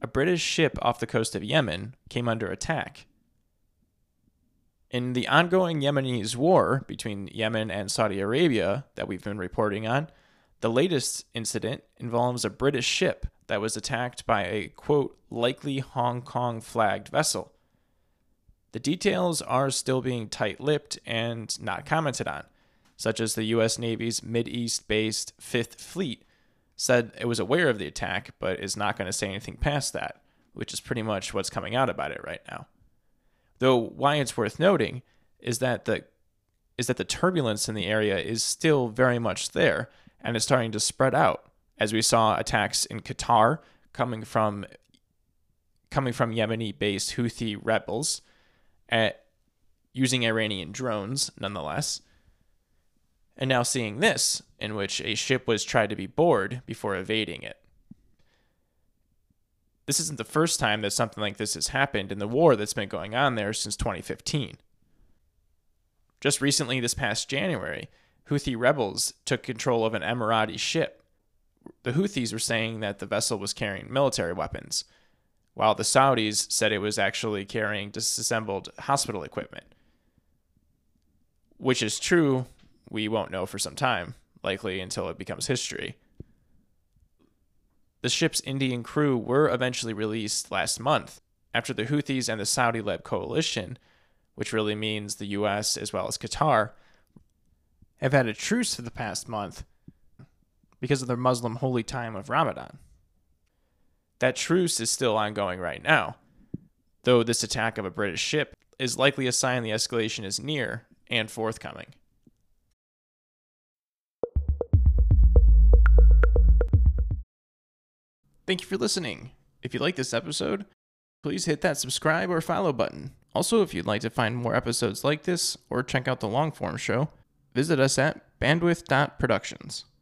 British ship off the coast of Yemen came under attack. In the ongoing Yemenis war between Yemen and Saudi Arabia that we've been reporting on, the latest incident involves a British ship that was attacked by a, quote, likely Hong Kong flagged vessel. The details are still being tight-lipped and not commented on, such as the U.S. Navy's Mideast-based Fifth Fleet said it was aware of the attack but is not going to say anything past that, which is pretty much what's coming out about it right now. Though why it's worth noting is that the turbulence in the area is still very much there and is starting to spread out, as we saw attacks in Qatar coming from Yemeni-based Houthi rebels using Iranian drones, nonetheless. And now seeing this, in which a ship was tried to be boarded before evading it. This isn't the first time that something like this has happened in the war that's been going on there since 2015. Just recently, this past January, Houthi rebels took control of an Emirati ship. The Houthis were saying that the vessel was carrying military weapons, while the Saudis said it was actually carrying disassembled hospital equipment. Which is true, we won't know for some time, likely until it becomes history. The ship's Indian crew were eventually released last month after the Houthis and the Saudi-led coalition, which really means the U.S. as well as Qatar, have had a truce for the past month because of their Muslim holy time of Ramadan. That truce is still ongoing right now, though this attack of a British ship is likely a sign the escalation is near and forthcoming. Thank you for listening. If you like this episode, please hit that subscribe or follow button. Also, if you'd like to find more episodes like this or check out the long form show, visit us at bandwidth.productions.